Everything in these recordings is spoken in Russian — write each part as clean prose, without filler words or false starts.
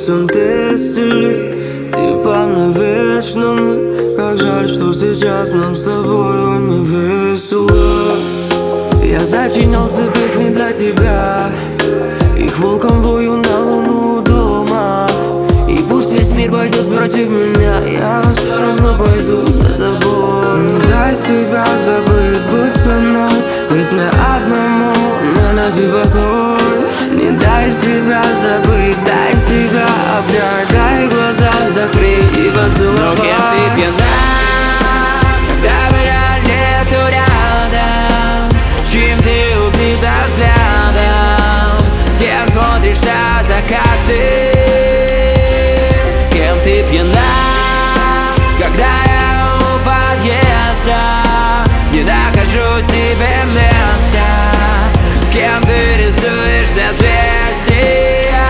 пальцем тестили, типа навечно мы. Как жаль, что сейчас нам с тобой не весело. Я сочинял все песни для тебя, их волком вою на луну дома. И пусть весь мир пойдет против меня, я все равно пойду за тобой. Не дай себя забыть, будь со мной, ведь мне одному не найти покой. Не дай себя забыть, дай себя обнять, дай глаза закрыть и поцеловать. Но кем ты пьяна, когда меня нету рядом? Чем ты убита взглядом? С кем смотришь на закаты? Кем ты пьяна, когда я у подъезда не нахожу себе места? С кем ты рисуешь созвездия?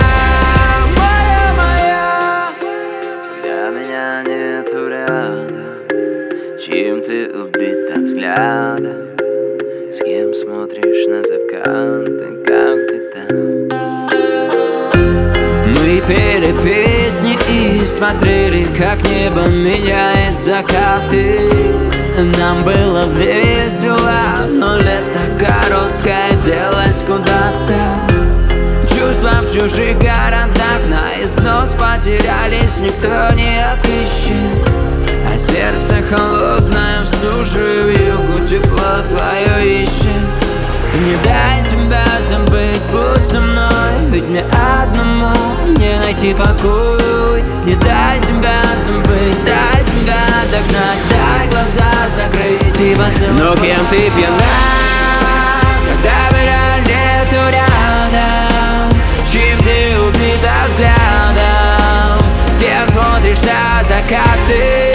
Моя, когда меня нету рядом, чем ты убита взглядом? С кем смотришь на закаты, как ты там? Мы пели песни и смотрели, как небо меняет закаты. Нам было весело, но лето короткое делось куда-то. Чувства в чужих городах на износ потерялись, никто не отыщет. А сердце холодное в стуже, в югу тепло твое ищет. Не дай себя забыть, будь со мной, ведь мне одному не найти покой. Не дай себя забыть, дай себя догнать, дай глаза закрыть и поцеловать. Но кем ты пьяна, когда меня нету рядом? Чем ты убита взглядом? С кем смотришь на закаты?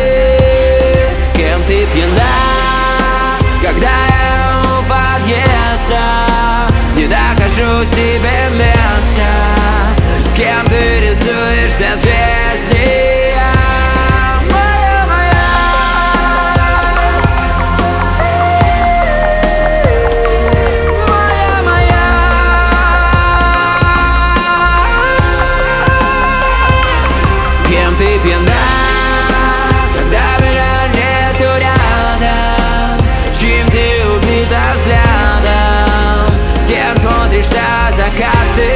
Кем ты пьяна, когда я у подъезда не нахожу себе места? С кем ты рисуешь созвездия? Моя. Кем ты пьяна, когда меня нету рядом? Чем ты убита взглядом? С кем смотришь на закаты?